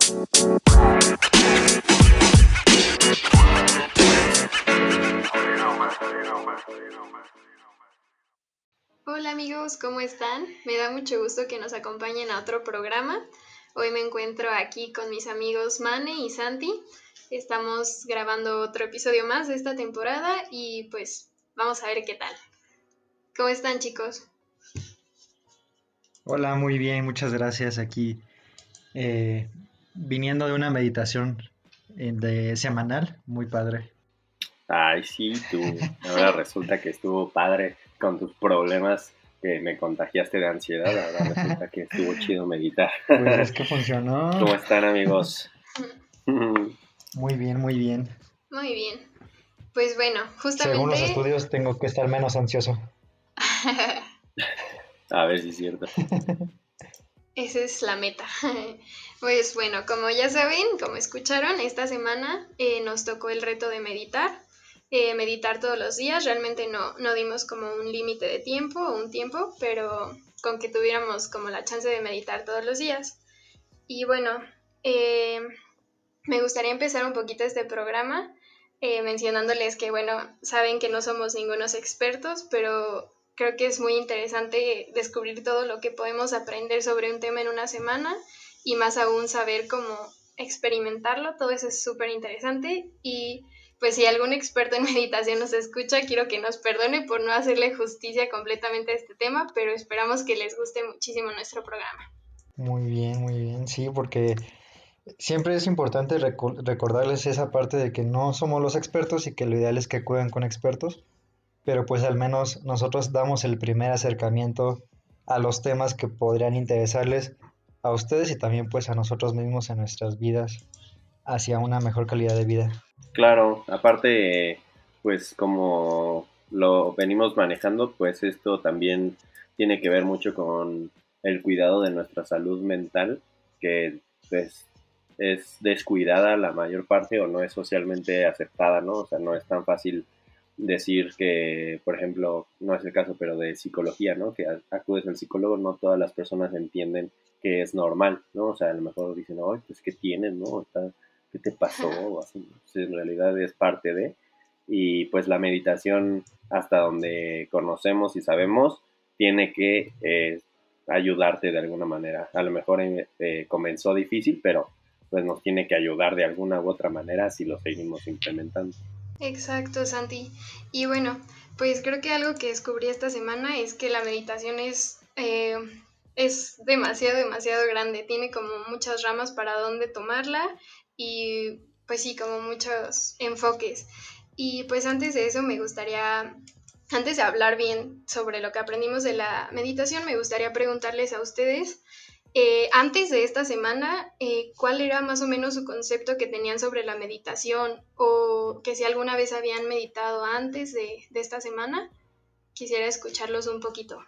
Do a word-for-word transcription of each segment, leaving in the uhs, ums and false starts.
Hola amigos, ¿cómo están? Me da mucho gusto que nos acompañen a otro programa. Hoy me encuentro aquí con mis amigos Mane y Santi. Estamos grabando otro episodio más de esta temporada y pues vamos a ver qué tal. ¿Cómo están, chicos? Hola, muy bien, muchas gracias. Aquí eh, viniendo de una meditación eh, de semanal, muy padre. Ay, sí, tú. Ahora resulta que estuvo padre con tus problemas que me contagiaste de ansiedad. Ahora resulta que estuvo chido meditar. Pues es que funcionó. ¿Cómo están, amigos? Muy bien, muy bien. Muy bien. Pues bueno, Según los justamente... estudios, tengo que estar menos ansioso. A ver si es cierto. Esa es la meta. Pues bueno, como ya saben, como escucharon, esta semana eh, nos tocó el reto de meditar. Eh, meditar todos los días. Realmente no, no dimos como un límite de tiempo o un tiempo, pero con que tuviéramos como la chance de meditar todos los días. Y bueno, eh, me gustaría empezar un poquito este programa eh, mencionándoles que, bueno, saben que no somos ningunos expertos, pero creo que es muy interesante descubrir todo lo que podemos aprender sobre un tema en una semana y más aún saber cómo experimentarlo. Todo eso es súper interesante y pues si algún experto en meditación nos escucha, quiero que nos perdone por no hacerle justicia completamente a este tema, pero esperamos que les guste muchísimo nuestro programa. Muy bien, muy bien. Sí, porque siempre es importante reco- recordarles esa parte de que no somos los expertos y que lo ideal es que acudan con expertos, pero pues al menos nosotros damos el primer acercamiento a los temas que podrían interesarles a ustedes y también pues a nosotros mismos en nuestras vidas hacia una mejor calidad de vida. Claro, aparte, pues como lo venimos manejando, pues esto también tiene que ver mucho con el cuidado de nuestra salud mental, que pues es descuidada la mayor parte o no es socialmente aceptada, ¿no? O sea, no es tan fácil decir que, por ejemplo, no es el caso, pero de psicología, ¿no? Que acudes al psicólogo, no todas las personas entienden que es normal, ¿no? O sea, a lo mejor dicen, ay, pues, ¿qué tienes, no? Está, ¿qué te pasó? O así, pues, en realidad es parte de, y pues la meditación, hasta donde conocemos y sabemos, tiene que eh, ayudarte de alguna manera. A lo mejor eh, comenzó difícil, pero pues nos tiene que ayudar de alguna u otra manera si lo seguimos implementando. Exacto, Santi. Y bueno, pues creo que algo que descubrí esta semana es que la meditación es, eh, es demasiado, demasiado grande. Tiene como muchas ramas para dónde tomarla y pues sí, como muchos enfoques. Y pues antes de eso me gustaría, antes de hablar bien sobre lo que aprendimos de la meditación, me gustaría preguntarles a ustedes eh, antes de esta semana, eh, ¿cuál era más o menos su concepto que tenían sobre la meditación? O que si alguna vez habían meditado antes de, de esta semana, quisiera escucharlos un poquito.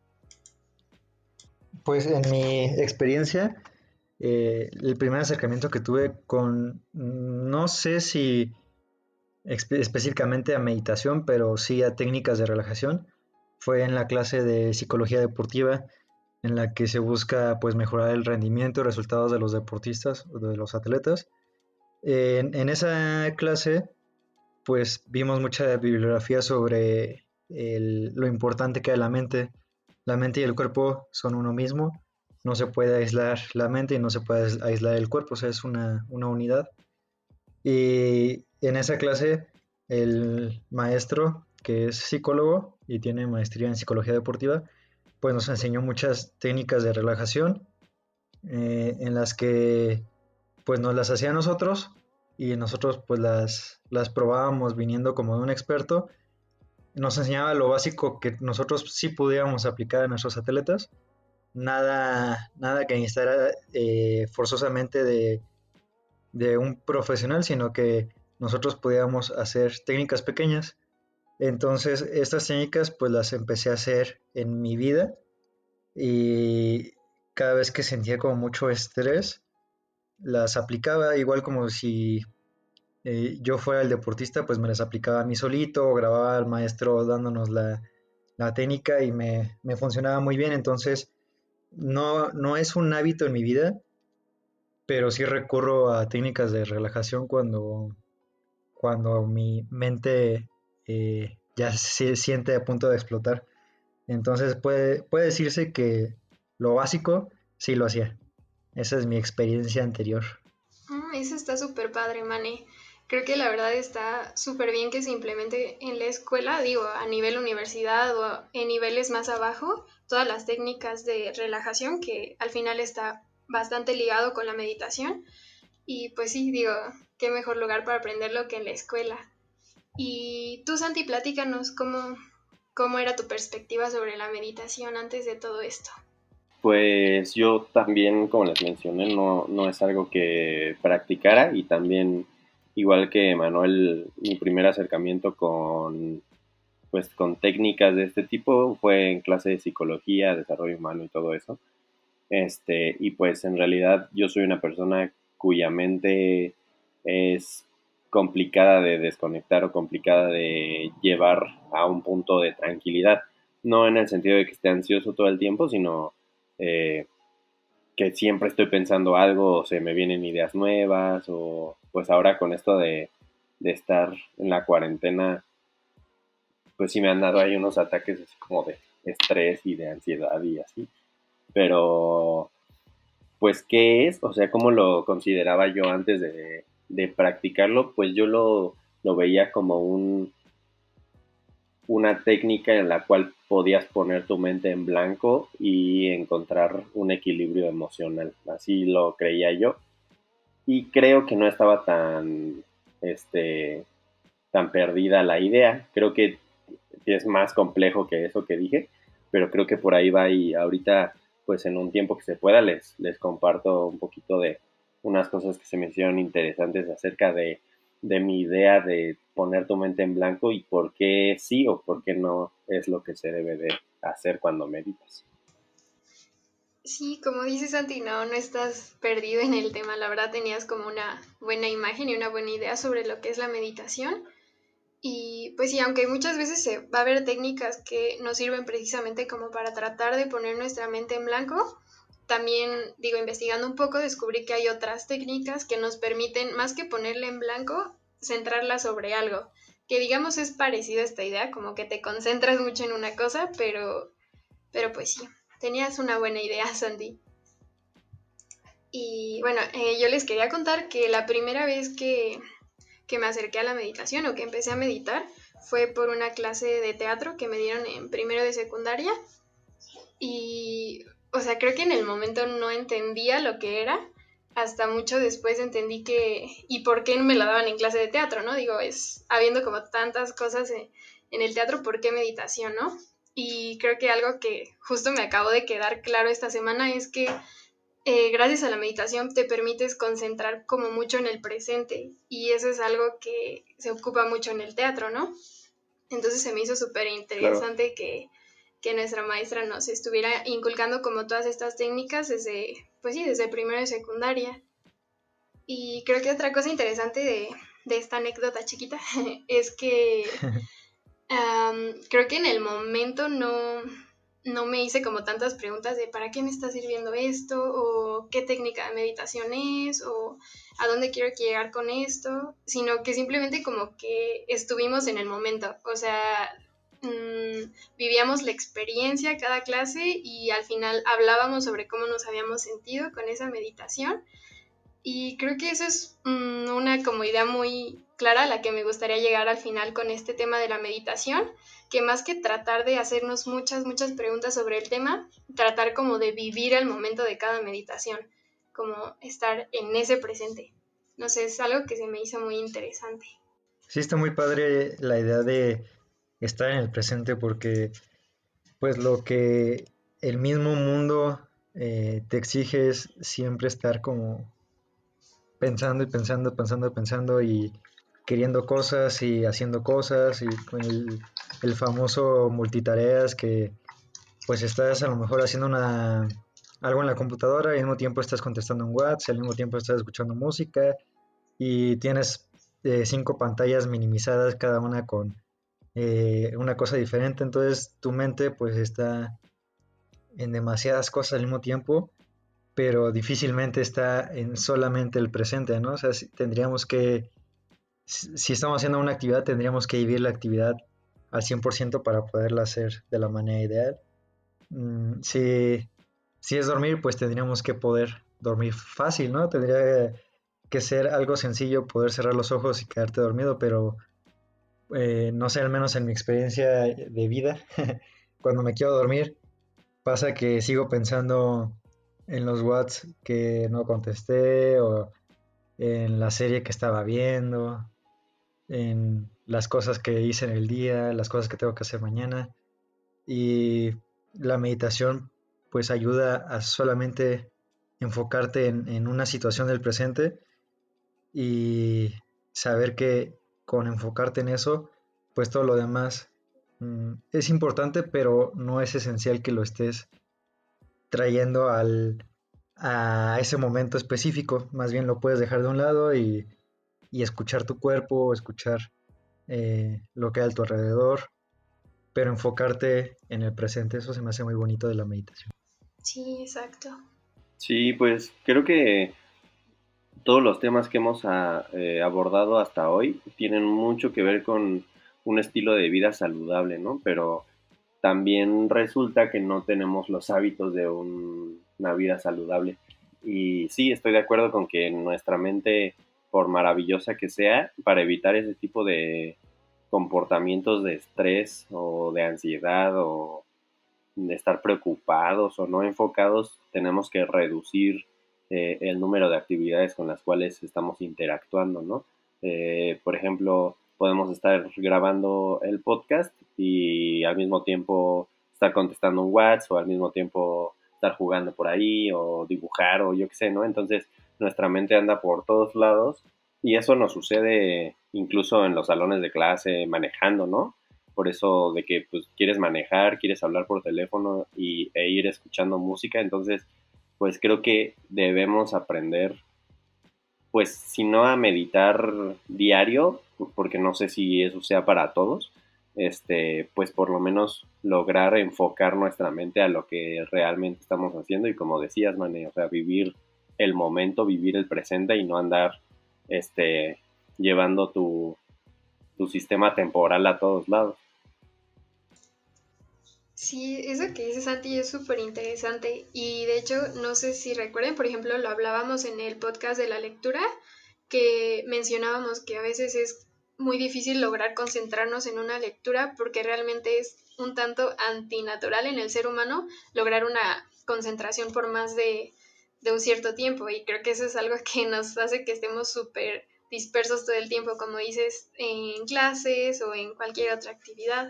Pues en mi experiencia, eh, el primer acercamiento que tuve con, no sé si espe- específicamente a meditación, pero sí a técnicas de relajación, fue en la clase de psicología deportiva, en la que se busca pues mejorar el rendimiento y resultados de los deportistas, de los atletas. En, en esa clase pues vimos mucha bibliografía sobre el- lo importante que es la mente. La mente y el cuerpo son uno mismo. No se puede aislar la mente y no se puede aislar el cuerpo, o sea, es una, una unidad. Y en esa clase, el maestro, que es psicólogo y tiene maestría en psicología deportiva, pues nos enseñó muchas técnicas de relajación eh, en las que pues nos las hacía a nosotros y nosotros pues las, las probábamos viniendo como de un experto. Nos enseñaba lo básico que nosotros sí pudiéramos aplicar a nuestros atletas, nada, nada que necesitara eh, forzosamente de, de un profesional, sino que nosotros pudiéramos hacer técnicas pequeñas. Entonces estas técnicas pues las empecé a hacer en mi vida y cada vez que sentía como mucho estrés, las aplicaba igual como si eh, yo fuera el deportista, pues me las aplicaba a mí solito, o grababa al maestro dándonos la, la técnica y me, me funcionaba muy bien. Entonces, no, no es un hábito en mi vida, pero sí recurro a técnicas de relajación cuando, cuando mi mente eh, ya se siente a punto de explotar. Entonces puede, puede decirse que lo básico sí lo hacía. Esa es mi experiencia anterior. Mm, eso está súper padre, Mane. Creo que la verdad está súper bien que se implemente en la escuela, digo, a nivel universidad o en niveles más abajo, todas las técnicas de relajación, que al final está bastante ligado con la meditación. Y pues sí, digo, qué mejor lugar para aprenderlo que en la escuela. Y tú, Santi, platícanos cómo, cómo era tu perspectiva sobre la meditación antes de todo esto. Pues yo también, como les mencioné, no, no es algo que practicara y también, igual que Manuel, mi primer acercamiento con, pues, con técnicas de este tipo fue en clase de psicología, desarrollo humano y todo eso. Este, y pues en realidad yo soy una persona cuya mente es complicada de desconectar o complicada de llevar a un punto de tranquilidad. No en el sentido de que esté ansioso todo el tiempo, sino eh, que siempre estoy pensando algo o se me vienen ideas nuevas o pues ahora con esto de, de estar en la cuarentena, pues sí me han dado ahí unos ataques así como de estrés y de ansiedad y así. Pero pues, ¿qué es? O sea, ¿cómo lo consideraba yo antes de, de practicarlo? Pues yo lo, lo veía como un, una técnica en la cual podías poner tu mente en blanco y encontrar un equilibrio emocional. Así lo creía yo. Y creo que no estaba tan, este, tan perdida la idea. Creo que es más complejo que eso que dije, pero creo que por ahí va y ahorita, pues en un tiempo que se pueda, les, les comparto un poquito de unas cosas que se me hicieron interesantes acerca de, de mi idea de poner tu mente en blanco y por qué sí o por qué no es lo que se debe de hacer cuando meditas. Sí, como dices, Santi, no, no estás perdido en el tema. La verdad tenías como una buena imagen y una buena idea sobre lo que es la meditación. Y pues sí, aunque muchas veces se va a haber técnicas que nos sirven precisamente como para tratar de poner nuestra mente en blanco, también, digo, investigando un poco, descubrí que hay otras técnicas que nos permiten, más que ponerla en blanco, centrarla sobre algo, que digamos es parecido a esta idea, como que te concentras mucho en una cosa, pero, pero pues sí, tenías una buena idea, Sandy. Y bueno, eh, yo les quería contar que la primera vez que, que me acerqué a la meditación o que empecé a meditar fue por una clase de teatro que me dieron en primero de secundaria y, o sea, creo que en el momento no entendía lo que era, hasta mucho después entendí que, y por qué me la daban en clase de teatro, ¿no? Digo, es, habiendo como tantas cosas en, en el teatro, ¿por qué meditación, no? Y creo que algo que justo me acabo de quedar claro esta semana es que eh, gracias a la meditación te permites concentrar como mucho en el presente y eso es algo que se ocupa mucho en el teatro, ¿no? Entonces se me hizo súper Claro. interesante que, que nuestra maestra nos estuviera inculcando como todas estas técnicas desde, pues sí, desde primero de secundaria. Y creo que otra cosa interesante de, de esta anécdota chiquita es que um, creo que en el momento no, no me hice como tantas preguntas de para qué me está sirviendo esto o qué técnica de meditación es o a dónde quiero llegar con esto, sino que simplemente como que estuvimos en el momento, o sea, mmm, vivíamos la experiencia cada clase y al final hablábamos sobre cómo nos habíamos sentido con esa meditación y creo que eso es mmm, una como idea muy clara a la que me gustaría llegar al final con este tema de la meditación, que más que tratar de hacernos muchas, muchas preguntas sobre el tema, tratar como de vivir el momento de cada meditación, como estar en ese presente. No sé, es algo que se me hizo muy interesante. Sí, está muy padre la idea de estar en el presente porque pues lo que el mismo mundo eh, te exige es siempre estar como pensando y pensando, pensando, pensando y queriendo cosas y haciendo cosas y con el, el famoso multitareas que pues estás a lo mejor haciendo una algo en la computadora y al mismo tiempo estás contestando un WhatsApp, al mismo tiempo estás escuchando música y tienes eh, cinco pantallas minimizadas cada una con eh, una cosa diferente, entonces tu mente pues está en demasiadas cosas al mismo tiempo pero difícilmente está en solamente el presente, ¿no? O sea, si- tendríamos que, si si estamos haciendo una actividad, tendríamos que vivir la actividad al cien por ciento para poderla hacer de la manera ideal. Mm, si, si es dormir, pues tendríamos que poder dormir fácil, ¿no? Tendría que ser algo sencillo, poder cerrar los ojos y quedarte dormido, pero eh, no sé, al menos en mi experiencia de vida, cuando me quiero dormir, pasa que sigo pensando en los Whats que no contesté o en la serie que estaba viendo, en las cosas que hice en el día, las cosas que tengo que hacer mañana. Y la meditación pues ayuda a solamente enfocarte en, en una situación del presente y saber que con enfocarte en eso, pues todo lo demás mm, es importante, pero no es esencial que lo estés trayendo al, a ese momento específico. Más bien lo puedes dejar de un lado y, y escuchar tu cuerpo, escuchar eh, lo que hay a tu alrededor, pero enfocarte en el presente. Eso se me hace muy bonito de la meditación. Sí, exacto. Sí, pues creo que todos los temas que hemos a- eh, abordado hasta hoy tienen mucho que ver con un estilo de vida saludable, ¿no? Pero también resulta que no tenemos los hábitos de un- una vida saludable. Y sí, estoy de acuerdo con que nuestra mente, por maravillosa que sea, para evitar ese tipo de comportamientos de estrés o de ansiedad o de estar preocupados o no enfocados, tenemos que reducir eh, el número de actividades con las cuales estamos interactuando, ¿no? Eh, por ejemplo, podemos estar grabando el podcast y al mismo tiempo estar contestando un WhatsApp o al mismo tiempo estar jugando por ahí o dibujar o yo qué sé, ¿no? Entonces nuestra mente anda por todos lados y eso nos sucede incluso en los salones de clase, manejando, ¿no? Por eso de que pues quieres manejar, quieres hablar por teléfono y, e ir escuchando música, entonces pues creo que debemos aprender, pues si no a meditar diario, porque no sé si eso sea para todos, este, pues por lo menos lograr enfocar nuestra mente a lo que realmente estamos haciendo y como decías, Mane, o sea, vivir el momento, vivir el presente y no andar, este, llevando tu, tu sistema temporal a todos lados. Sí, eso que dices, Santi, es súper interesante. Y de hecho, no sé si recuerden, por ejemplo, lo hablábamos en el podcast de la lectura, que mencionábamos que a veces es muy difícil lograr concentrarnos en una lectura porque realmente es un tanto antinatural en el ser humano lograr una concentración por más de, de un cierto tiempo. Y creo que eso es algo que nos hace que estemos súper dispersos todo el tiempo, como dices, en clases o en cualquier otra actividad.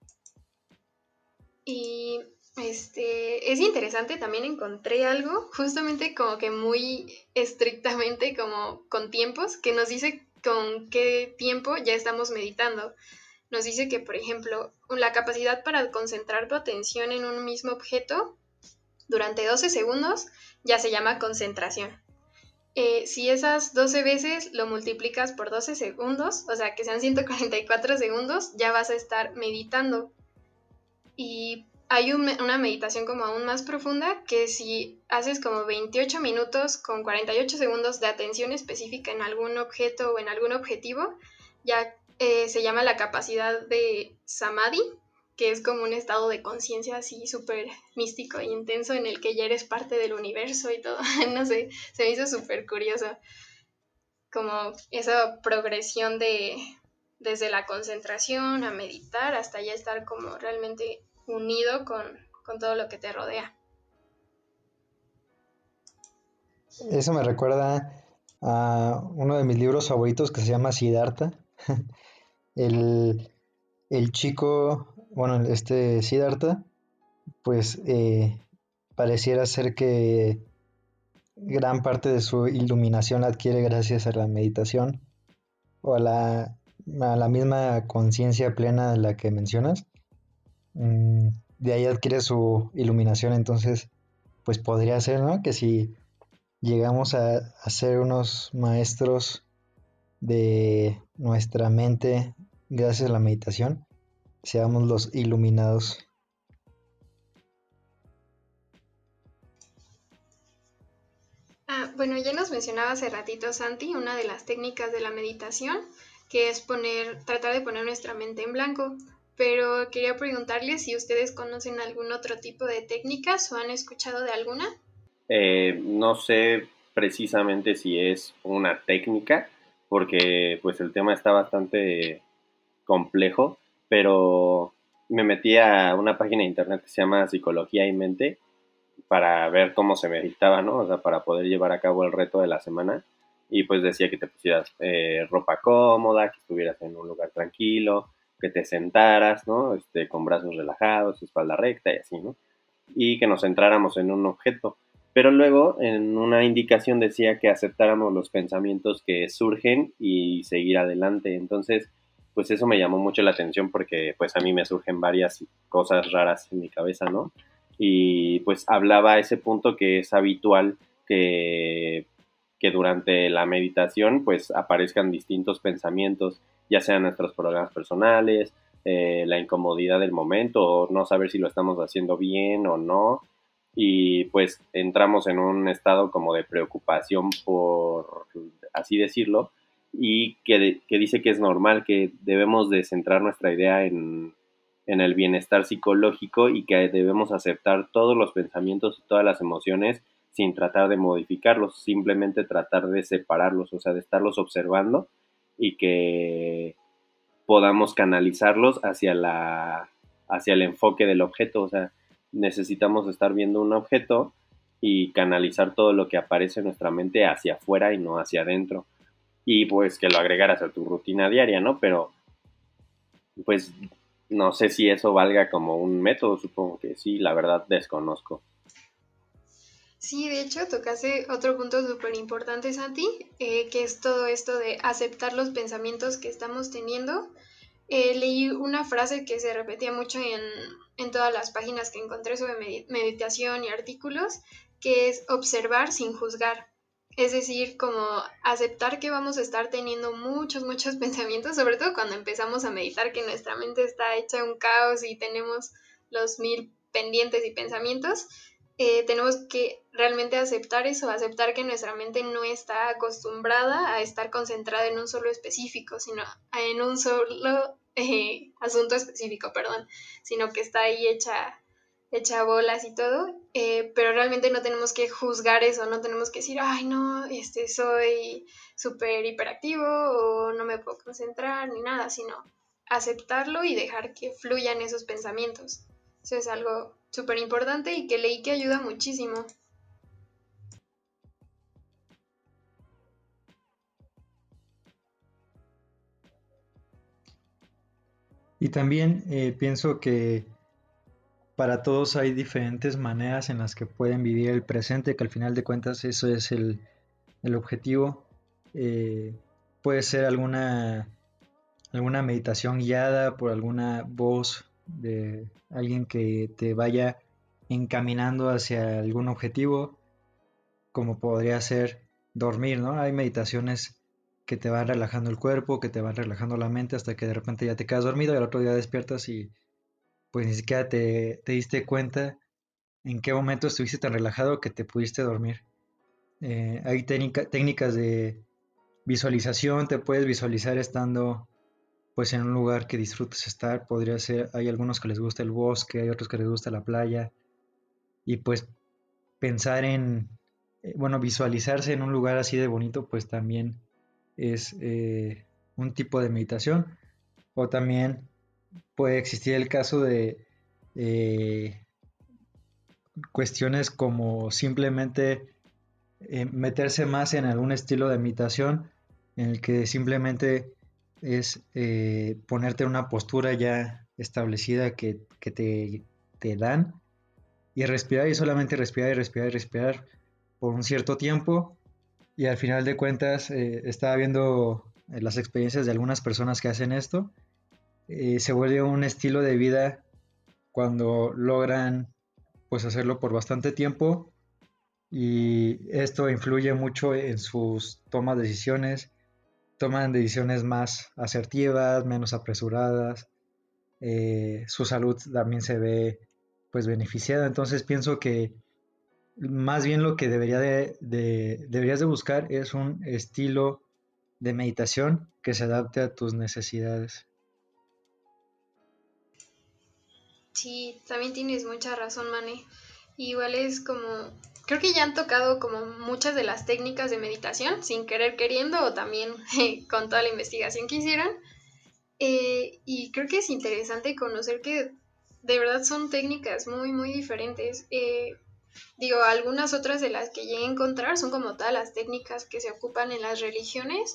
Y este es interesante, también encontré algo justamente como que muy estrictamente como con tiempos, que nos dice con qué tiempo ya estamos meditando. Nos dice que, por ejemplo, la capacidad para concentrar tu atención en un mismo objeto durante doce segundos ya se llama concentración. Eh, si esas doce veces lo multiplicas por doce segundos, o sea que sean ciento cuarenta y cuatro segundos, ya vas a estar meditando. Y hay un, una meditación como aún más profunda que si haces como veintiocho minutos con cuarenta y ocho segundos de atención específica en algún objeto o en algún objetivo, ya eh, se llama la capacidad de samadhi, que es como un estado de conciencia así súper místico e intenso en el que ya eres parte del universo y todo. No sé, se me hizo súper curioso como esa progresión de desde la concentración a meditar hasta ya estar como realmente unido con, con todo lo que te rodea. Eso me recuerda a uno de mis libros favoritos que se llama Siddhartha. El, el chico, bueno, este Siddhartha, pues eh, pareciera ser que gran parte de su iluminación la adquiere gracias a la meditación o a la, a la misma conciencia plena de la que mencionas. Mm, de ahí adquiere su iluminación, entonces, pues podría ser, ¿no? Que si llegamos a, a ser unos maestros de nuestra mente gracias a la meditación, seamos los iluminados. Bueno, ya nos mencionaba hace ratito Santi, una de las técnicas de la meditación, que es poner, tratar de poner nuestra mente en blanco. Pero quería preguntarles si ustedes conocen algún otro tipo de técnicas o han escuchado de alguna. Eh, no sé precisamente si es una técnica, porque pues el tema está bastante complejo, pero me metí a una página de internet que se llama Psicología y Mente para ver cómo se meditaba, ¿no? O sea, para poder llevar a cabo el reto de la semana. Y pues decía que te pusieras eh, ropa cómoda, que estuvieras en un lugar tranquilo, que te sentaras, ¿no? Este, con brazos relajados, espalda recta y así, ¿no? Y que nos centráramos en un objeto. Pero luego en una indicación decía que aceptáramos los pensamientos que surgen y seguir adelante. Entonces, pues eso me llamó mucho la atención porque pues a mí me surgen varias cosas raras en mi cabeza, ¿no? Y pues hablaba a ese punto que es habitual que, que durante la meditación pues aparezcan distintos pensamientos, ya sean nuestros problemas personales, eh, la incomodidad del momento, o no saber si lo estamos haciendo bien o no, y pues entramos en un estado como de preocupación, por así decirlo, y que, que dice que es normal, que debemos de centrar nuestra idea en, en el bienestar psicológico y que debemos aceptar todos los pensamientos y todas las emociones sin tratar de modificarlos, simplemente tratar de separarlos, o sea, de estarlos observando y que podamos canalizarlos hacia la hacia el enfoque del objeto. O sea, necesitamos estar viendo un objeto y canalizar todo lo que aparece en nuestra mente hacia afuera y no hacia adentro. Y pues que lo agregaras a tu rutina diaria, ¿no? Pero pues no sé si eso valga como un método, supongo que sí, la verdad desconozco. Sí, de hecho, tocaste otro punto súper importante, Santi, eh, que es todo esto de aceptar los pensamientos que estamos teniendo. Eh, leí una frase que se repetía mucho en, en todas las páginas que encontré sobre med- meditación y artículos, que es observar sin juzgar. Es decir, como aceptar que vamos a estar teniendo muchos, muchos pensamientos, sobre todo cuando empezamos a meditar, que nuestra mente está hecha un caos y tenemos los mil pendientes y pensamientos. Eh, tenemos que realmente aceptar eso, aceptar que nuestra mente no está acostumbrada a estar concentrada en un solo específico, sino en un solo eh, asunto específico, perdón, sino que está ahí hecha, hecha bolas y todo, eh, pero realmente no tenemos que juzgar eso, no tenemos que decir, ay no, este, soy súper hiperactivo o no me puedo concentrar ni nada, sino aceptarlo y dejar que fluyan esos pensamientos. Eso es algo súper importante y que leí que ayuda muchísimo. Y también eh, pienso que para todos hay diferentes maneras en las que pueden vivir el presente, que al final de cuentas eso es el, el objetivo. Eh, puede ser alguna, alguna meditación guiada por alguna voz de alguien que te vaya encaminando hacia algún objetivo, como podría ser dormir, ¿no? Hay meditaciones que te van relajando el cuerpo, que te van relajando la mente hasta que de repente ya te quedas dormido y al otro día despiertas y pues ni siquiera te, te diste cuenta en qué momento estuviste tan relajado que te pudiste dormir. Eh, hay técnica, técnicas de visualización, te puedes visualizar estando pues en un lugar que disfrutes estar, podría ser, hay algunos que les gusta el bosque, hay otros que les gusta la playa, y pues pensar en, eh, bueno, visualizarse en un lugar así de bonito, pues también es eh, un tipo de meditación, o también puede existir el caso de eh, cuestiones como simplemente eh, meterse más en algún estilo de meditación en el que simplemente es eh, ponerte en una postura ya establecida que, que te, te dan y respirar y solamente respirar y respirar y respirar por un cierto tiempo y al final de cuentas eh, estaba viendo eh, las experiencias de algunas personas que hacen esto, eh, se vuelve un estilo de vida cuando logran pues hacerlo por bastante tiempo y esto influye mucho en sus tomas de decisiones, toman decisiones más asertivas, menos apresuradas, eh, su salud también se ve pues beneficiada, entonces pienso que más bien lo que debería de, de- deberías de buscar es un estilo de meditación que se adapte a tus necesidades. Sí, también tienes mucha razón, Mane. Igual es como, creo que ya han tocado como muchas de las técnicas de meditación, sin querer queriendo, o también con toda la investigación que hicieron. Eh, y creo que es interesante conocer que de verdad son técnicas muy, muy diferentes. Eh, digo, algunas otras de las que llegué a encontrar son como todas las técnicas que se ocupan en las religiones,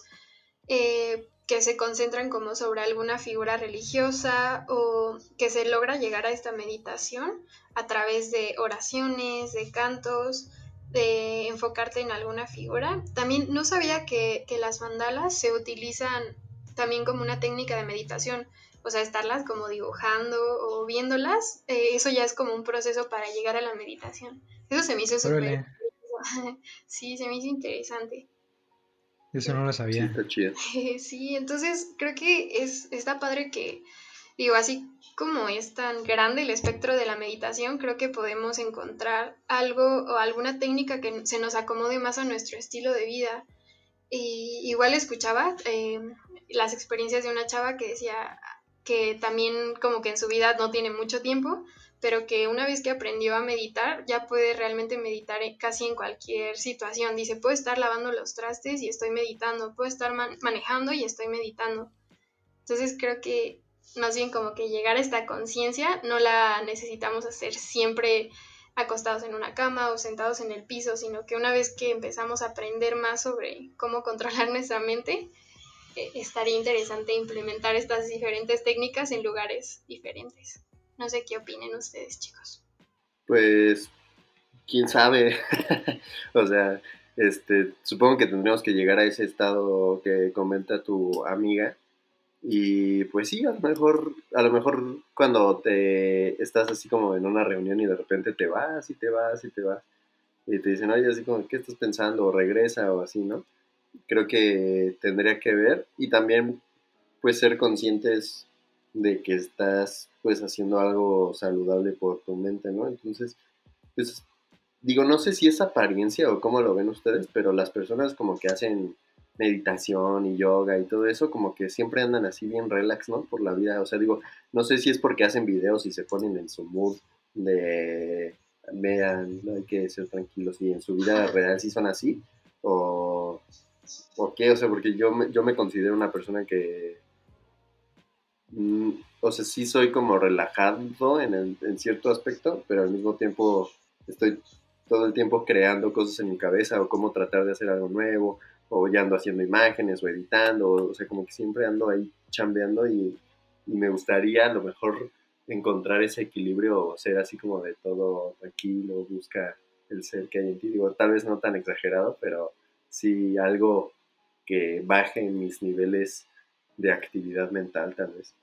eh, que se concentran como sobre alguna figura religiosa o que se logra llegar a esta meditación a través de oraciones, de cantos, de enfocarte en alguna figura. También no sabía que, que las mandalas se utilizan también como una técnica de meditación, o sea, estarlas como dibujando o viéndolas, eh, eso ya es como un proceso para llegar a la meditación. Eso se me hizo súper, Órale, sí, se me hizo interesante. eso no lo Sí, sabía. está chido. Sí, entonces creo que es, está padre que, digo, así como es tan grande el espectro de la meditación, creo que podemos encontrar algo o alguna técnica que se nos acomode más a nuestro estilo de vida. Y igual escuchaba eh, las experiencias de una chava que decía que también como que en su vida no tiene mucho tiempo, pero que una vez que aprendió a meditar ya puede realmente meditar casi en cualquier situación. Dice, puedo estar lavando los trastes y estoy meditando, puedo estar man manejando y estoy meditando. Entonces creo que más bien como que llegar a esta conciencia no la necesitamos hacer siempre acostados en una cama o sentados en el piso, sino que una vez que empezamos a aprender más sobre cómo controlar nuestra mente, eh, estaría interesante implementar estas diferentes técnicas en lugares diferentes. No sé qué opinen ustedes, chicos. Pues, quién sabe. O sea, este, supongo que tendríamos que llegar a ese estado que comenta tu amiga. Y pues sí, a lo mejor, a lo mejor cuando te estás así como en una reunión y de repente te vas y te vas y te vas y te dicen, oye, así como, ¿qué estás pensando? O regresa o así, ¿no? Creo que tendría que ver y también pues ser conscientes de que estás pues haciendo algo saludable por tu mente, ¿no? Entonces, pues digo, no sé si es apariencia o cómo lo ven ustedes, pero las personas como que hacen meditación y yoga y todo eso, como que siempre andan así bien relax, ¿no? Por la vida. O sea, digo, no sé si es porque hacen videos y se ponen en su mood de, vean, no hay que ser tranquilos y en su vida real sí son así, o, o qué, o sea, porque yo me, yo me considero una persona que, mm, o sea, sí soy como relajado en, el- en cierto aspecto, pero al mismo tiempo estoy todo el tiempo creando cosas en mi cabeza o cómo tratar de hacer algo nuevo, o ya ando haciendo imágenes o editando, o sea, como que siempre ando ahí chambeando y, y me gustaría a lo mejor encontrar ese equilibrio o ser así como de todo tranquilo, busca el ser que hay en ti. Digo, tal vez no tan exagerado, pero sí algo que baje mis niveles de actividad mental, tal vez.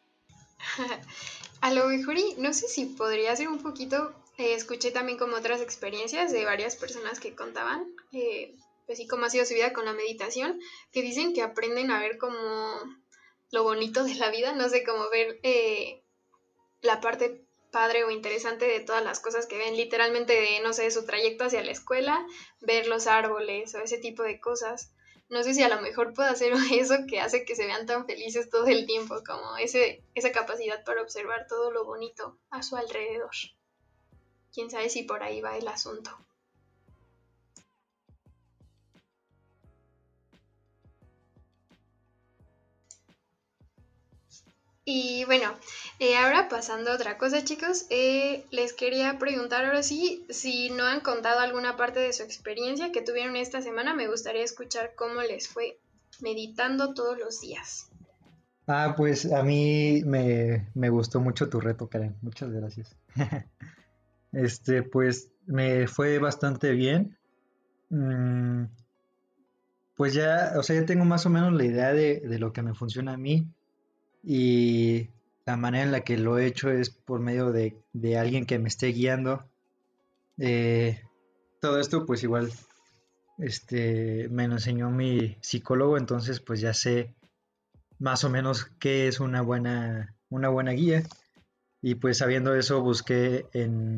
A lo mejor, y no sé si podría ser un poquito, eh, escuché también como otras experiencias de varias personas que contaban, eh, pues sí, cómo ha sido su vida con la meditación, que dicen que aprenden a ver como lo bonito de la vida, no sé, cómo ver eh, la parte padre o interesante de todas las cosas que ven, literalmente de, no sé, su trayecto hacia la escuela, ver los árboles o ese tipo de cosas. No sé si a lo mejor puedo hacer eso que hace que se vean tan felices todo el tiempo, como ese, esa capacidad para observar todo lo bonito a su alrededor. Quién sabe si por ahí va el asunto. Y bueno, eh, ahora pasando a otra cosa, chicos, eh, les quería preguntar ahora sí, si no han contado alguna parte de su experiencia que tuvieron esta semana, me gustaría escuchar cómo les fue meditando todos los días. Ah, pues a mí me, me gustó mucho tu reto, Karen. Muchas gracias. Este, pues me fue bastante bien. Mm, pues ya, o sea, ya tengo más o menos la idea de, de lo que me funciona a mí y la manera en la que lo he hecho es por medio de, de alguien que me esté guiando. Eh, Todo esto, pues igual, este, me lo enseñó mi psicólogo, entonces pues ya sé más o menos qué es una buena, una buena guía. Y pues sabiendo eso busqué en,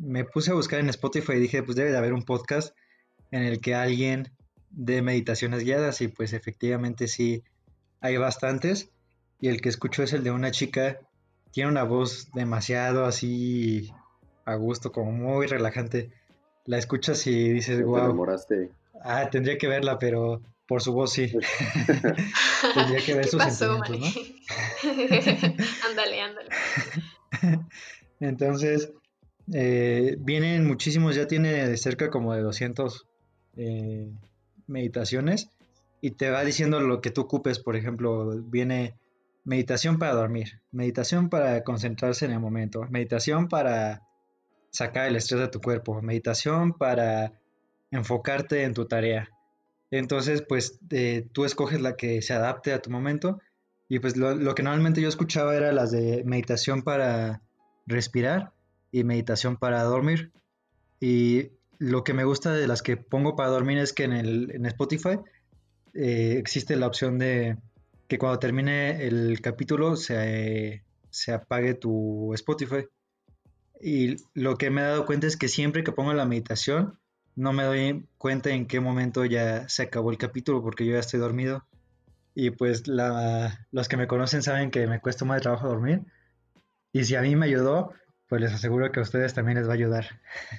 me puse a buscar en Spotify y dije, pues debe de haber un podcast en el que alguien dé meditaciones guiadas y pues efectivamente sí hay bastantes y el que escucho es el de una chica, tiene una voz demasiado así a gusto, como muy relajante. La escuchas y dices, Ya te wow, enamoraste. ah, tendría que verla, pero por su voz sí. Tendría que ver ¿Qué sus pasó, sentimientos, ¿no? Mari? Ándale, ándale. Entonces, eh, vienen muchísimos, ya tiene de cerca como de doscientas eh, meditaciones y te va diciendo lo que tú ocupes. Por ejemplo, viene meditación para dormir, meditación para concentrarse en el momento, meditación para sacar el estrés de tu cuerpo, meditación para enfocarte en tu tarea. Entonces, pues eh, tú escoges la que se adapte a tu momento. Y pues lo, lo que normalmente yo escuchaba era las de meditación para respirar y meditación para dormir. Y lo que me gusta de las que pongo para dormir es que en, el, en Spotify eh, existe la opción de que cuando termine el capítulo se, se apague tu Spotify. Y lo que me he dado cuenta es que siempre que pongo la meditación, no me doy cuenta en qué momento ya se acabó el capítulo porque yo ya estoy dormido. Y pues la, los que me conocen saben que me cuesta más trabajo dormir. Y si a mí me ayudó, pues les aseguro que a ustedes también les va a ayudar.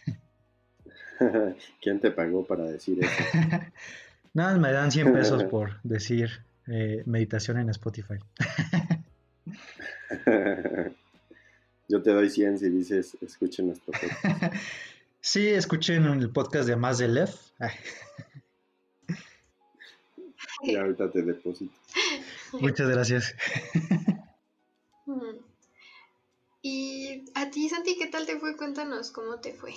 ¿Quién te pagó para decir eso? Nada, me dan cien pesos por decir eh, meditación en Spotify. Yo te doy cien si dices, escuchen nuestro podcast. Sí, escuchen el podcast de Más de Left. Y ahorita te deposito. Muchas gracias. Mm. Y a ti, Santi, ¿qué tal te fue? Cuéntanos cómo te fue.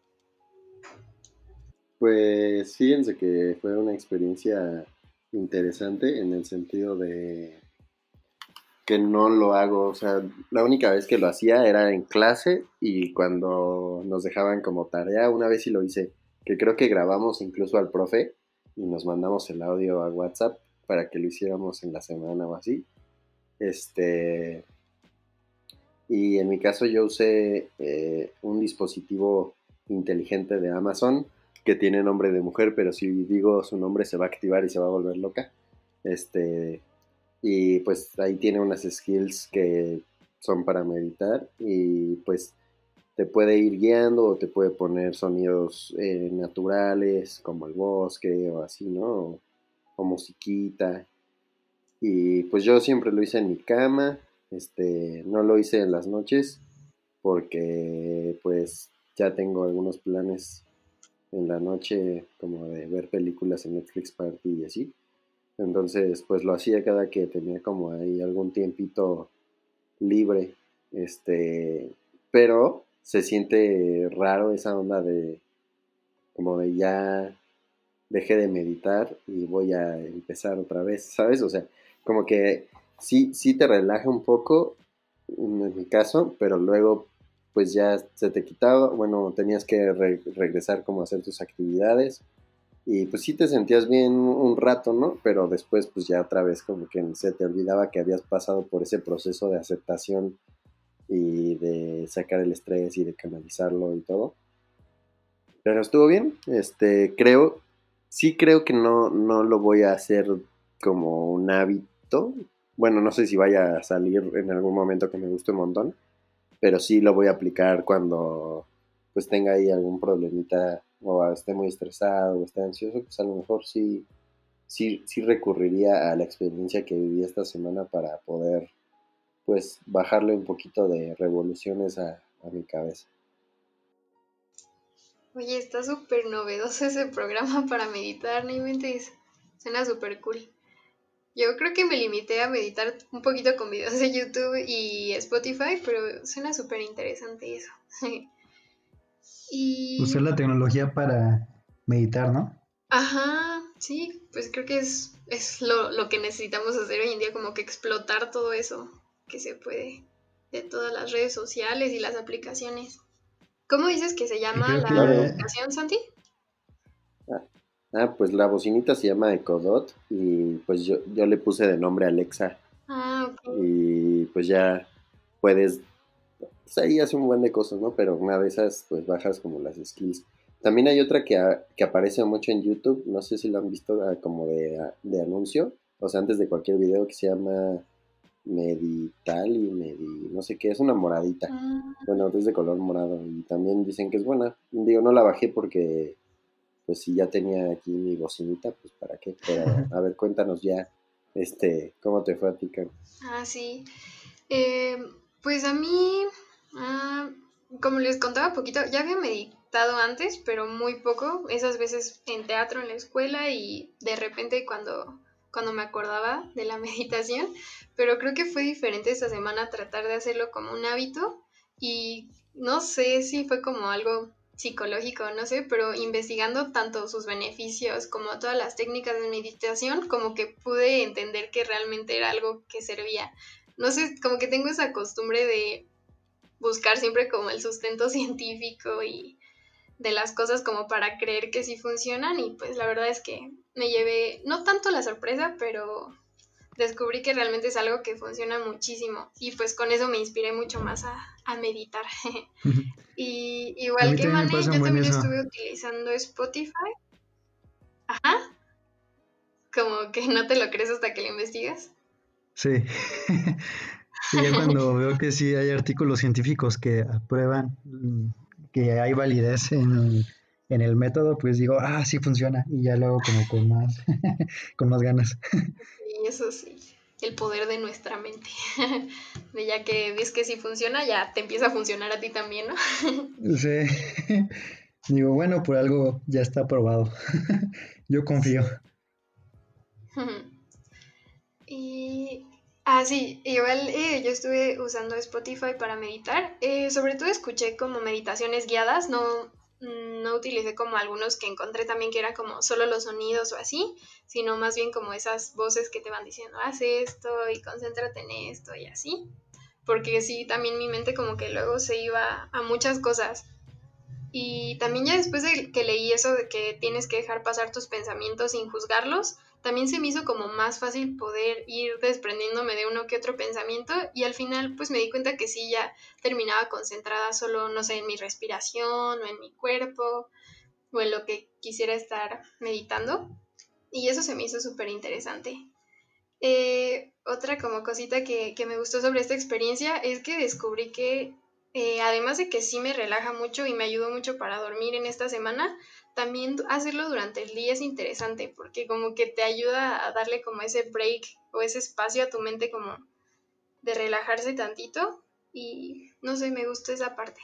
Pues fíjense que fue una experiencia interesante en el sentido de que no lo hago, o sea, la única vez que lo hacía era en clase y cuando nos dejaban como tarea, una vez sí lo hice, que creo que grabamos incluso al profe y nos mandamos el audio a WhatsApp para que lo hiciéramos en la semana o así. Este, y en mi caso yo usé eh, un dispositivo inteligente de Amazon que tiene nombre de mujer, pero si digo su nombre se va a activar y se va a volver loca. Este, y pues ahí tiene unas skills que son para meditar y pues te puede ir guiando o te puede poner sonidos eh, naturales como el bosque o así, ¿no? O, o musiquita. Y pues yo siempre lo hice en mi cama, este, no lo hice en las noches porque pues ya tengo algunos planes en la noche como de ver películas en Netflix Party y así. Entonces, pues lo hacía cada que tenía como ahí algún tiempito libre. Este, pero se siente raro esa onda de como de ya dejé de meditar y voy a empezar otra vez, ¿sabes? O sea, como que sí, sí te relaja un poco, en mi caso, pero luego pues ya se te quitaba, bueno, tenías que re- regresar como a hacer tus actividades y pues sí te sentías bien un rato, ¿no? Pero después pues ya otra vez como que se te olvidaba que habías pasado por ese proceso de aceptación y de sacar el estrés y de canalizarlo y todo. Pero estuvo bien, este, creo, sí creo que no, no lo voy a hacer como un hábito. Bueno, no sé si vaya a salir en algún momento que me guste un montón, pero sí lo voy a aplicar cuando pues tenga ahí algún problemita o esté muy estresado o esté ansioso, pues a lo mejor sí, sí, sí recurriría a la experiencia que viví esta semana para poder pues bajarle un poquito de revoluciones a, a mi cabeza. Oye, está súper novedoso ese programa para meditar, no inventes. Suena súper cool. Yo creo que me limité a meditar un poquito con videos de YouTube y Spotify, pero suena súper interesante eso. Usar Y, la tecnología para meditar, ¿no? ajá, sí, pues creo que es, es lo, lo que necesitamos hacer hoy en día, como que explotar todo eso que se puede de todas las redes sociales y las aplicaciones. ¿Cómo dices que se Y llama creo la que Claro. ya, aplicación, Santi? Ah, ah, pues la bocinita se llama Ecodot y pues yo, yo le puse de nombre Alexa Ah, ok. y pues ya puedes pues ahí hace un buen de cosas, ¿no? Pero una de esas, pues bajas como las skills. También hay otra que, a- que aparece mucho en YouTube, no sé si lo han visto ah, como de, ah, de anuncio, o sea, antes de cualquier video, que se llama Medital y Medi, no sé qué, es una moradita. Mm. Bueno, es de color morado y también dicen que es buena. Digo, no la bajé porque, pues si ya tenía aquí mi bocinita, pues para qué. Pero, a ver, cuéntanos ya, este, ¿cómo te fue a ti, Karen? Ah, sí. Eh, pues a mí, ah, como les contaba poquito, ya había meditado antes, pero muy poco, esas veces en teatro en la escuela y de repente cuando, cuando me acordaba de la meditación, pero creo que fue diferente esta semana tratar de hacerlo como un hábito y no sé si fue como algo psicológico, no sé, pero investigando tanto sus beneficios como todas las técnicas de meditación, como que pude entender que realmente era algo que servía. No sé, como que tengo esa costumbre de buscar siempre como el sustento científico y de las cosas como para creer que sí funcionan y pues la verdad es que me llevé no tanto la sorpresa, pero descubrí que realmente es algo que funciona muchísimo y pues con eso me inspiré mucho más a, a meditar. Y A igual mí que también me Mane, pasa un yo buen también eso. estuve utilizando Spotify. Ajá, como que no te lo crees hasta que lo investigas. Sí. Sí, ya cuando veo que sí hay artículos científicos que aprueban mm, que hay validez en el, en el método, pues digo, ah, sí funciona. Y ya lo hago como con más, con más ganas. Y eso sí, el poder de nuestra mente. De ya que ves que si funciona, ya te empieza a funcionar a ti también, ¿no? Sí. Digo, bueno, por algo ya está aprobado. Yo confío. Sí. Y, ah, sí, igual eh, yo estuve usando Spotify para meditar. Eh, sobre todo escuché como meditaciones guiadas, no, mm, no utilicé como algunos que encontré también que eran como solo los sonidos o así, sino más bien como esas voces que te van diciendo, haz esto y concéntrate en esto y así. Porque sí, también mi mente como que luego se iba a muchas cosas. Y también ya después de que leí eso de que tienes que dejar pasar tus pensamientos sin juzgarlos, también se me hizo como más fácil poder ir desprendiéndome de uno que otro pensamiento y al final pues me di cuenta que sí, ya terminaba concentrada solo, no sé, en mi respiración o en mi cuerpo o en lo que quisiera estar meditando y eso se me hizo súper interesante. Eh, otra como cosita que, que me gustó sobre esta experiencia es que descubrí que eh, además de que sí me relaja mucho y me ayudó mucho para dormir en esta semana, también hacerlo durante el día es interesante porque como que te ayuda a darle como ese break o ese espacio a tu mente como de relajarse tantito y no sé, me gustó esa parte.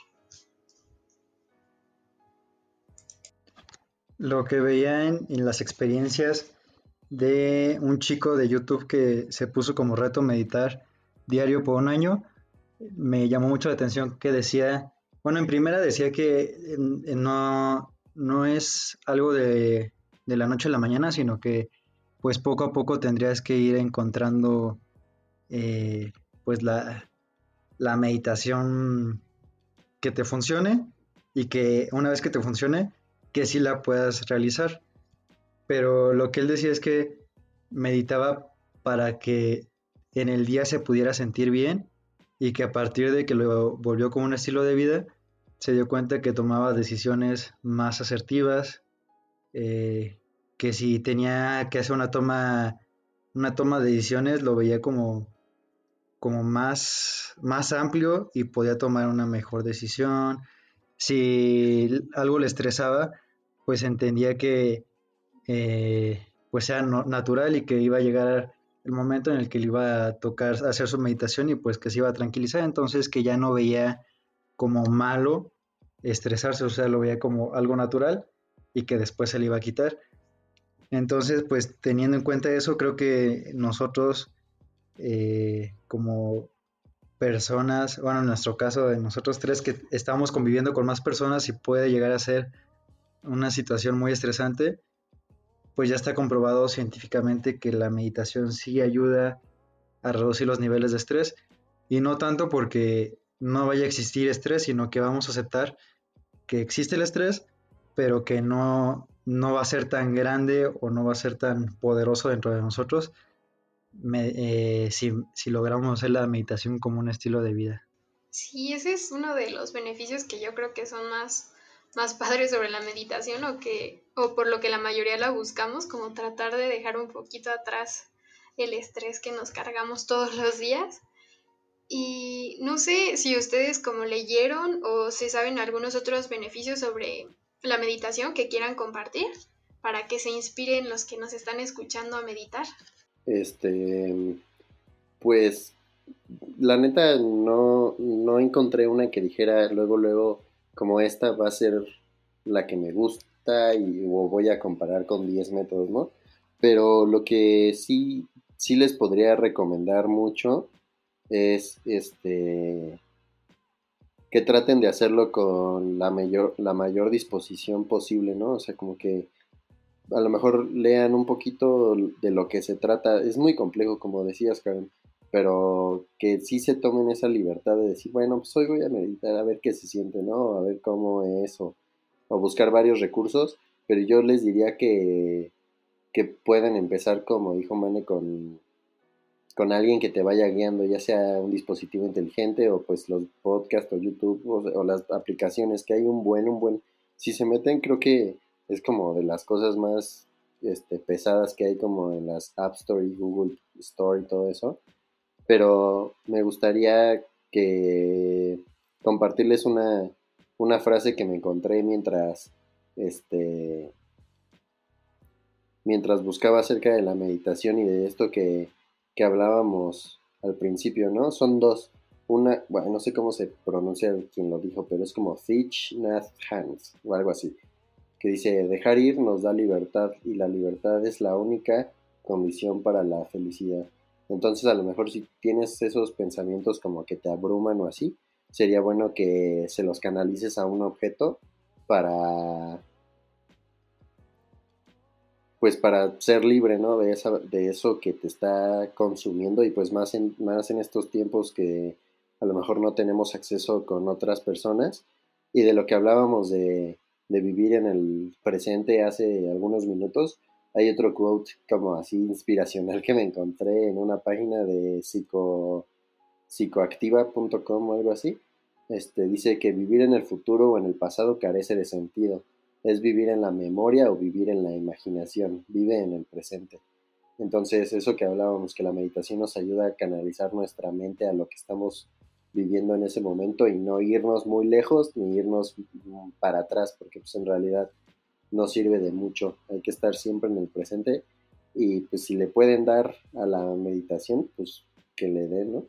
Lo que veía en, en las experiencias de un chico de YouTube que se puso como reto meditar diario por un año, me llamó mucho la atención que decía, bueno, en primera decía que en- en no, no es algo de, de la noche a la mañana, sino que pues poco a poco tendrías que ir encontrando eh, pues la, la meditación que te funcione y que una vez que te funcione, que sí la puedas realizar. Pero lo que él decía es que meditaba para que en el día se pudiera sentir bien y que a partir de que lo volvió como un estilo de vida, se dio cuenta que tomaba decisiones más asertivas, eh, que si tenía que hacer una toma, una toma de decisiones lo veía como, como más, más amplio y podía tomar una mejor decisión. Si algo le estresaba, pues entendía que eh, pues sea no- natural y que iba a llegar el momento en el que le iba a tocar hacer su meditación y pues que se iba a tranquilizar, entonces que ya no veía como malo estresarse, o sea, lo veía como algo natural y que después se le iba a quitar. Entonces, pues teniendo en cuenta eso, creo que nosotros eh, como personas, bueno, en nuestro caso de nosotros tres que estamos conviviendo con más personas y puede llegar a ser una situación muy estresante, pues ya está comprobado científicamente que la meditación sí ayuda a reducir los niveles de estrés y no tanto porque no vaya a existir estrés, sino que vamos a aceptar que existe el estrés, pero que no, no va a ser tan grande o no va a ser tan poderoso dentro de nosotros me- eh, si, si logramos hacer la meditación como un estilo de vida. Sí, ese es uno de los beneficios que yo creo que son más, más padres sobre la meditación o que, o por lo que la mayoría la buscamos, como tratar de dejar un poquito atrás el estrés que nos cargamos todos los días. Y no sé si ustedes como leyeron o si saben algunos otros beneficios sobre la meditación que quieran compartir para que se inspiren los que nos están escuchando a meditar. Este, pues la neta no, no encontré una que dijera luego, luego, como esta va a ser la que me gusta y o voy a comparar con diez métodos, ¿no? Pero lo que sí, sí les podría recomendar mucho es este que traten de hacerlo con la mayor, la mayor disposición posible, ¿no? O sea, como que a lo mejor lean un poquito de lo que se trata. Es muy complejo, como decías, Karen, pero que sí se tomen esa libertad de decir, bueno, pues hoy voy a meditar a ver qué se siente, ¿no? A ver cómo es, o, o buscar varios recursos, pero yo les diría que, que pueden empezar, como dijo Mane, con, con alguien que te vaya guiando, ya sea un dispositivo inteligente o pues los podcasts o YouTube o, o las aplicaciones, que hay un buen, un buen, si se meten creo que es como de las cosas más este, pesadas que hay como en las App Store y Google Store y todo eso, pero me gustaría que compartirles una, una frase que me encontré mientras este mientras buscaba acerca de la meditación y de esto que, que hablábamos al principio, ¿no? Son dos. Una, bueno, no sé cómo se pronuncia quien lo dijo, pero es como Thich Nhat Hanh o algo así, que dice, dejar ir nos da libertad y la libertad es la única condición para la felicidad. Entonces a lo mejor si tienes esos pensamientos como que te abruman o así, sería bueno que se los canalices a un objeto para pues para ser libre, ¿no? De esa, de eso que te está consumiendo y pues más en, más en estos tiempos que a lo mejor no tenemos acceso con otras personas y de lo que hablábamos de, de vivir en el presente hace algunos minutos, hay otro quote como así inspiracional que me encontré en una página de psico, psicoactiva punto com o algo así. Este, dice que vivir en el futuro o en el pasado carece de sentido. Es vivir en la memoria o vivir en la imaginación. Vive en el presente. Entonces, eso que hablábamos, que la meditación nos ayuda a canalizar nuestra mente a lo que estamos viviendo en ese momento y no irnos muy lejos ni irnos para atrás, porque pues en realidad no sirve de mucho. Hay que estar siempre en el presente y pues si le pueden dar a la meditación, pues que le den, ¿no?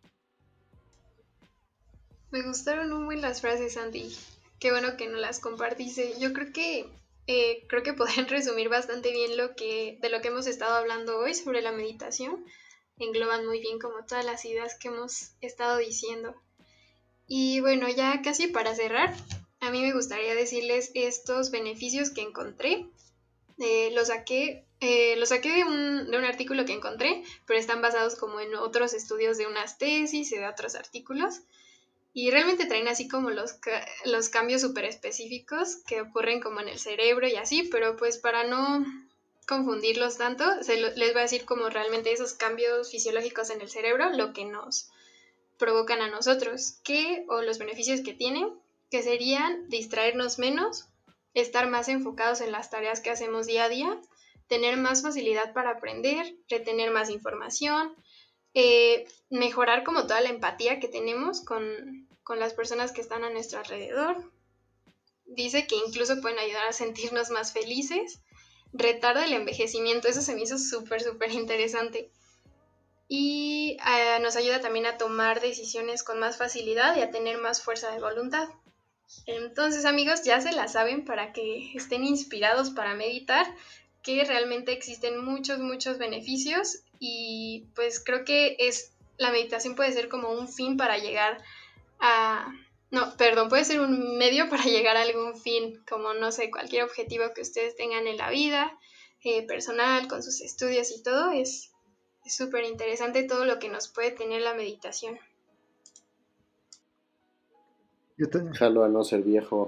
Me gustaron un buen las frases, Andy. Qué bueno que no las compartiste. Yo creo que eh, creo que pueden resumir bastante bien lo que de lo que hemos estado hablando hoy sobre la meditación. Engloban muy bien como todas las ideas que hemos estado diciendo. Y bueno, ya casi para cerrar, a mí me gustaría decirles estos beneficios que encontré. Eh, los saqué, eh, los saqué de un, de un artículo que encontré, pero están basados como en otros estudios de unas tesis y de otros artículos. Y realmente traen así como los, ca- los cambios súper específicos que ocurren como en el cerebro y así, pero pues para no confundirlos tanto, se lo- les voy a decir como realmente esos cambios fisiológicos en el cerebro, lo que nos provocan a nosotros, que, o los beneficios que tienen, que serían distraernos menos, estar más enfocados en las tareas que hacemos día a día, tener más facilidad para aprender, retener más información, eh, mejorar como toda la empatía que tenemos con, con las personas que están a nuestro alrededor. Dice que incluso pueden ayudar a sentirnos más felices, retarda el envejecimiento, eso se me hizo súper, súper interesante. Y eh, nos ayuda también a tomar decisiones con más facilidad y a tener más fuerza de voluntad. Entonces, amigos, ya se la saben para que estén inspirados para meditar, que realmente existen muchos, muchos beneficios y pues creo que es la meditación puede ser como un fin para llegar a no, perdón, puede ser un medio para llegar a algún fin, como no sé, cualquier objetivo que ustedes tengan en la vida, eh, personal, con sus estudios y todo, es es súper interesante todo lo que nos puede tener la meditación. Yo, ta- Jalo a no ser viejo.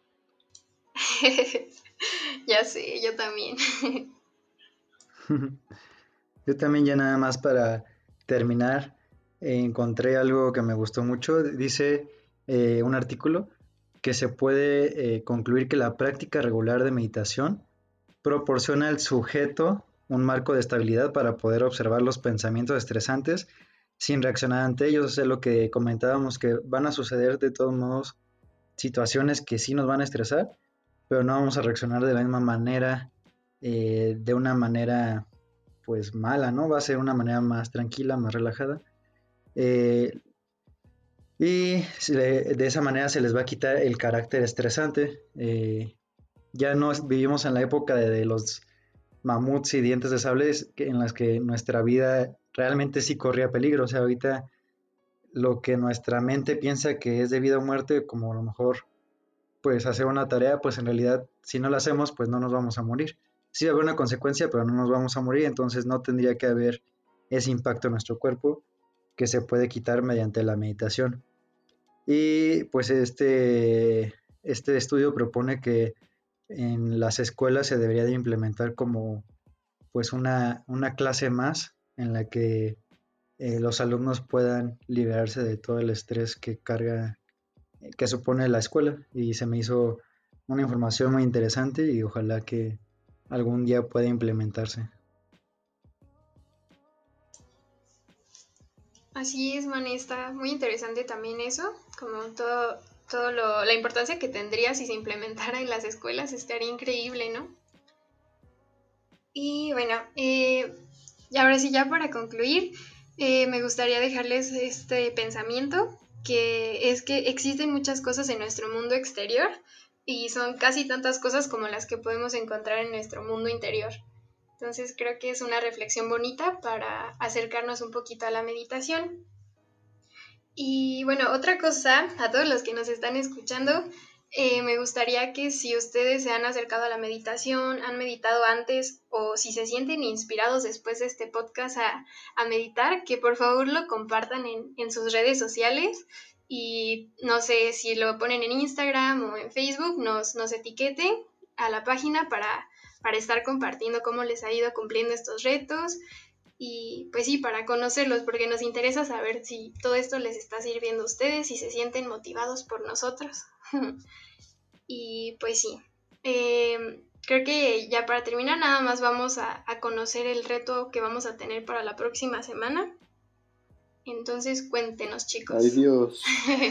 Ya sé, yo también. Yo también ya nada más para terminar, encontré algo que me gustó mucho. Dice eh, un artículo que se puede eh, concluir que la práctica regular de meditación proporciona al sujeto un marco de estabilidad para poder observar los pensamientos estresantes sin reaccionar ante ellos. O sea, lo que comentábamos, que van a suceder de todos modos situaciones que sí nos van a estresar, pero no vamos a reaccionar de la misma manera, eh, de una manera pues mala, ¿no? Va a ser una manera más tranquila, más relajada. Eh, y de esa manera se les va a quitar el carácter estresante. Eh, ya no vivimos en la época de, de los mamuts y dientes de sables en las que nuestra vida realmente sí corría peligro. O sea, ahorita lo que nuestra mente piensa que es de vida o muerte, como a lo mejor pues hacer una tarea, pues en realidad si no la hacemos pues no nos vamos a morir. Sí va a haber una consecuencia, pero no nos vamos a morir, entonces no tendría que haber ese impacto en nuestro cuerpo que se puede quitar mediante la meditación. Y pues este, este estudio propone que en las escuelas se debería de implementar como pues una, una clase más en la que eh, los alumnos puedan liberarse de todo el estrés que carga, que supone la escuela. Y se me hizo una información muy interesante y ojalá que algún día pueda implementarse. Así es, man, está muy interesante también eso, como todo, todo lo, la importancia que tendría si se implementara en las escuelas, estaría increíble, ¿no? Y bueno, eh, y ahora sí, ya para concluir, eh, me gustaría dejarles este pensamiento, que es que existen muchas cosas en nuestro mundo exterior y son casi tantas cosas como las que podemos encontrar en nuestro mundo interior. Entonces creo que es una reflexión bonita para acercarnos un poquito a la meditación. Y bueno, otra cosa, a todos los que nos están escuchando, eh, me gustaría que si ustedes se han acercado a la meditación, han meditado antes o si se sienten inspirados después de este podcast a, a meditar, que por favor lo compartan en, en sus redes sociales y no sé si lo ponen en Instagram o en Facebook, nos, nos etiqueten a la página para, para estar compartiendo cómo les ha ido cumpliendo estos retos. Y pues sí, para conocerlos, porque nos interesa saber si todo esto les está sirviendo a ustedes, si se sienten motivados por nosotros. Y pues sí, eh, creo que ya para terminar nada más vamos a, a conocer el reto que vamos a tener para la próxima semana. Entonces cuéntenos, chicos. Ay, Dios.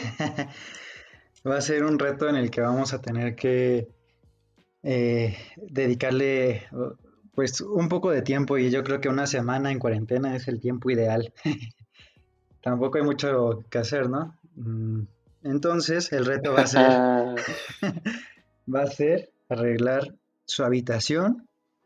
Va a ser un reto en el que vamos a tener que eh, dedicarle pues un poco de tiempo, y yo creo que una semana en cuarentena es el tiempo ideal. Tampoco hay mucho que hacer, ¿no? Entonces el reto va a ser va a ser arreglar su habitación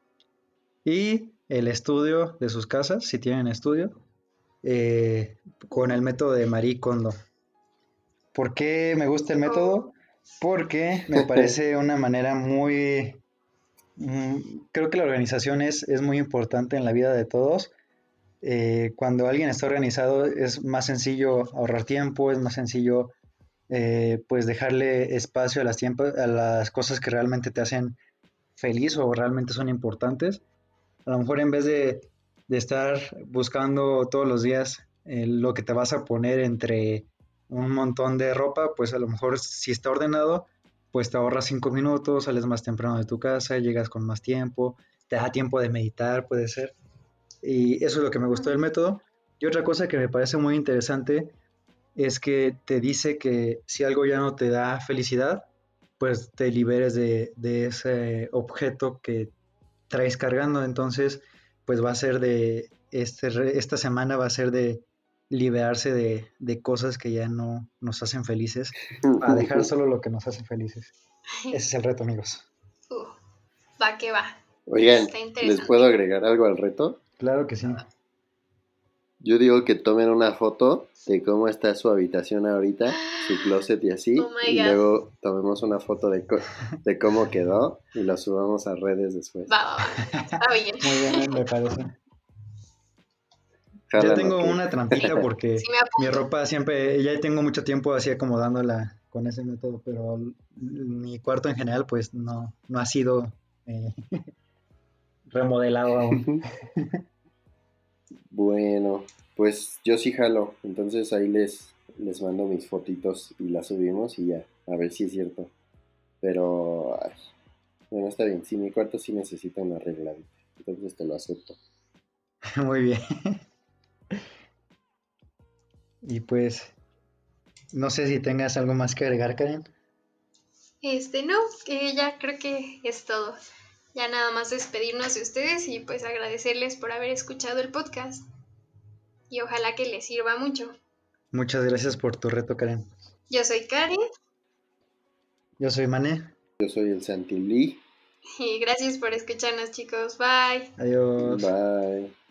y el estudio de sus casas, si tienen estudio, eh, con el método de Marie Kondo. ¿Por qué me gusta el método? Porque me parece una manera muy... Mm, creo que la organización es, es muy importante en la vida de todos. Eh, cuando alguien está organizado es más sencillo ahorrar tiempo, es más sencillo eh, pues dejarle espacio a las, tiempo, a las cosas que realmente te hacen feliz o realmente son importantes. A lo mejor en vez de, de estar buscando todos los días eh, lo que te vas a poner entre un montón de ropa, pues a lo mejor si está ordenado, pues te ahorras cinco minutos, sales más temprano de tu casa, llegas con más tiempo, te da tiempo de meditar, puede ser. Y eso es lo que me gustó del método. Y otra cosa que me parece muy interesante es que te dice que si algo ya no te da felicidad, pues te liberes de, de ese objeto que traes cargando. Entonces, pues va a ser de, este, esta semana va a ser de liberarse de, de cosas que ya no nos hacen felices, para dejar solo lo que nos hace felices. Ese es el reto, amigos. Uh, va que va. Oigan, ¿les puedo agregar algo al reto? Claro que sí. Yo digo que tomen una foto de cómo está su habitación ahorita, su closet y así, Oh my y God. luego tomemos una foto de, co- de cómo quedó y la subamos a redes después. Va, va, va. Está bien. Muy bien, me parece. Jalan, Ya tengo ok. una trampita porque Sí me apunto. mi ropa siempre, ya tengo mucho tiempo así acomodándola con ese método, pero mi cuarto en general pues no, no ha sido eh, remodelado aún. Bueno, Pues yo sí jalo, entonces ahí les, les mando mis fotitos y las subimos y ya, a ver si es cierto. Pero, ay, bueno, está bien, sí, mi cuarto sí necesita una arregladita, entonces te lo acepto. Muy bien. Y pues, no sé si tengas algo más que agregar, Karen. Este, no, que ya creo que es todo. Ya nada más despedirnos de ustedes y pues agradecerles por haber escuchado el podcast. Y ojalá que les sirva mucho. Muchas gracias por tu reto, Karen. Yo soy Karen Yo soy Mané. Yo soy el Santi Lee. y gracias por escucharnos, chicos. Bye. Adiós. Bye.